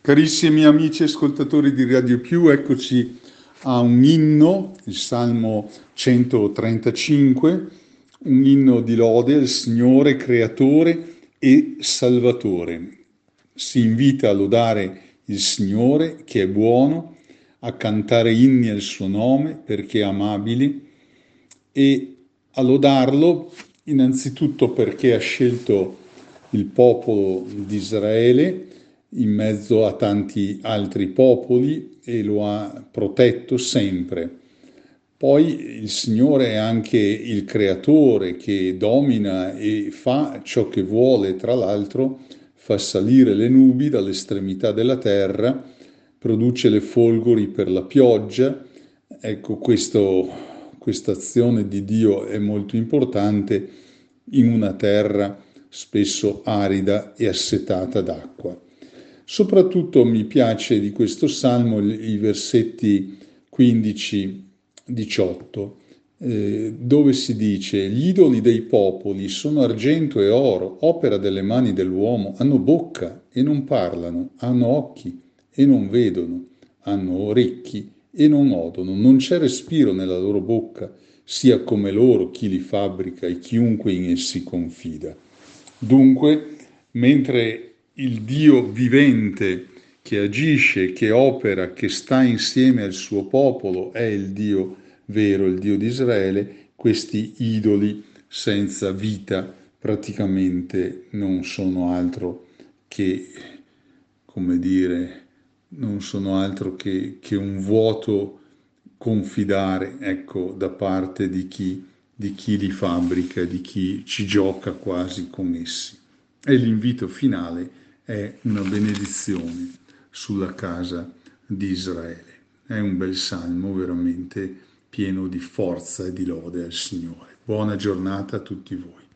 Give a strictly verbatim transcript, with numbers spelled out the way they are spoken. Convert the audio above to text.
Carissimi amici ascoltatori di Radio Più, eccoci a un inno, il Salmo centotrentacinque, un inno di lode al Signore Creatore e Salvatore. Si invita a lodare il Signore che è buono, a cantare inni al suo nome perché è amabile e a lodarlo innanzitutto perché ha scelto il popolo di Israele in mezzo a tanti altri popoli e lo ha protetto sempre. Poi il Signore è anche il creatore che domina e fa ciò che vuole, tra l'altro fa salire le nubi dall'estremità della terra, produce le folgori per la pioggia. Ecco, questo, questa azione di Dio è molto importante in una terra spesso arida e assetata d'acqua. Soprattutto mi piace di questo salmo i versetti quindici diciotto, eh, dove si dice: gli idoli dei popoli sono argento e oro, opera delle mani dell'uomo, hanno bocca e non parlano, hanno occhi e non vedono, hanno orecchi e non odono, non c'è respiro nella loro bocca, sia come loro chi li fabbrica e chiunque in essi confida. Dunque, mentre il Dio vivente che agisce, che opera, che sta insieme al suo popolo è il Dio vero, il Dio di Israele, questi idoli senza vita praticamente non sono altro che, come dire, non sono altro che, che un vuoto confidare, ecco, da parte di chi, di chi li fabbrica, di chi ci gioca quasi con essi. E l'invito finale è una benedizione sulla casa di Israele. È un bel salmo veramente pieno di forza e di lode al Signore. Buona giornata a tutti voi.